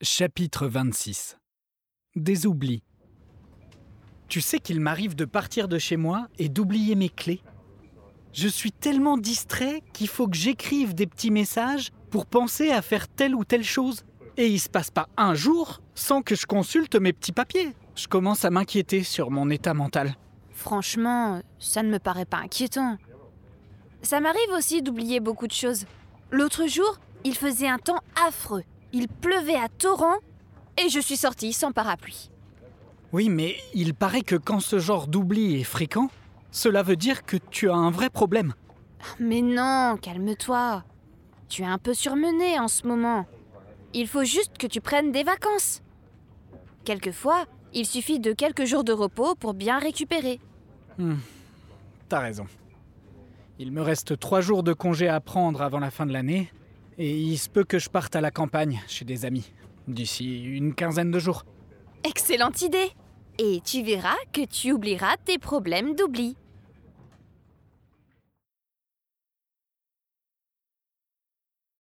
Chapitre 26. Des oublis. Tu sais qu'il m'arrive de partir de chez moi et d'oublier mes clés. Je suis tellement distrait qu'il faut que j'écrive des petits messages pour penser à faire telle ou telle chose. Et il se passe pas un jour sans que je consulte mes petits papiers. Je commence à m'inquiéter sur mon état mental. Franchement, ça ne me paraît pas inquiétant. Ça m'arrive aussi d'oublier beaucoup de choses. L'autre jour, il faisait un temps affreux. Il pleuvait à torrents et je suis sortie sans parapluie. Oui, mais il paraît que quand ce genre d'oubli est fréquent, cela veut dire que tu as un vrai problème. Mais non, calme-toi. Tu es un peu surmené en ce moment. Il faut juste que tu prennes des vacances. Quelquefois, il suffit de quelques jours de repos pour bien récupérer. T'as raison. Il me reste 3 jours de congé à prendre avant la fin de l'année, et il se peut que je parte à la campagne, chez des amis, d'ici une quinzaine de jours. Excellente idée. Et tu verras que tu oublieras tes problèmes d'oubli.